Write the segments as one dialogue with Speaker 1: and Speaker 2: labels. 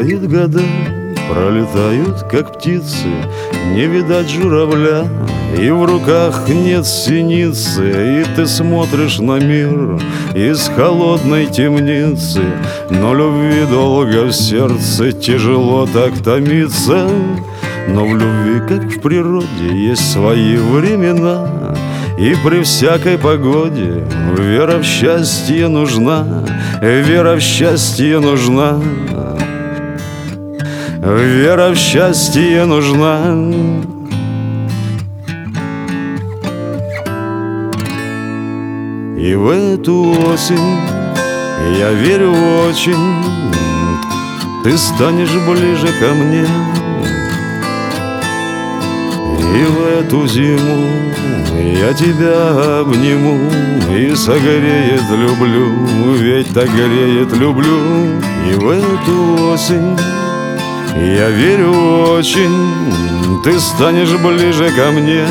Speaker 1: Пролетают года, пролетают, как птицы, не видать журавля, и в руках нет синицы, и ты смотришь на мир из холодной темницы. Но любви долго в сердце, тяжело так томиться. Но в любви, как в природе, есть свои времена, и при всякой погоде вера в счастье нужна, вера в счастье нужна, вера в счастье нужна. И в эту осень я верю очень, ты станешь ближе ко мне. И в эту зиму я тебя обниму и согреет люблю, ведь так греет люблю. И в эту осень я верю очень, ты станешь ближе ко мне.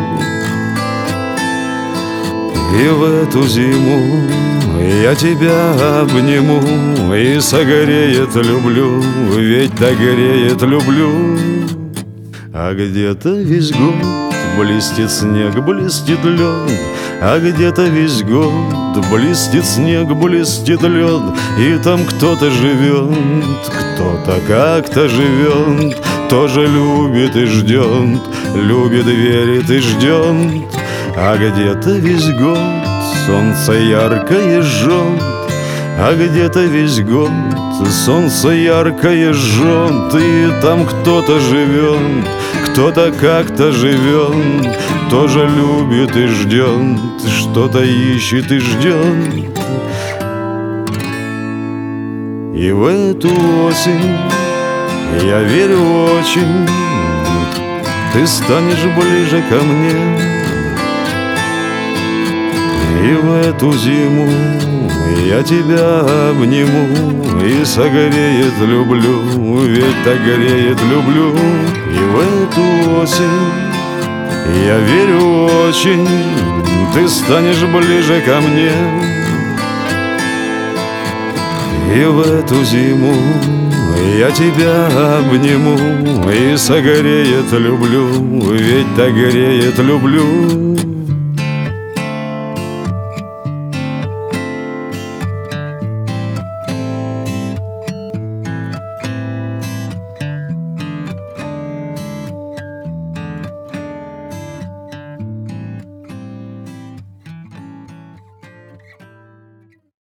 Speaker 1: И в эту зиму я тебя обниму и согреет люблю, ведь так греет люблю. А где-то весь год блестит снег, блестит лед, а где-то весь год блестит снег, блестит лед, и там кто-то живет, кто-то как-то живет, тоже любит и ждет, любит, верит и ждет. А где-то весь год солнце яркое жжет, а где-то весь год солнце яркое жжет, и там кто-то живет, кто-то как-то живет, тоже любит и ждет, что-то ищет и ждет. И в эту осень я верю очень, ты станешь ближе ко мне. И в эту зиму я тебя обниму и согреет люблю, ведь так греет люблю. И в эту осень я верю очень, ты станешь ближе ко мне. И в эту зиму я тебя обниму и согреет люблю, ведь так греет люблю.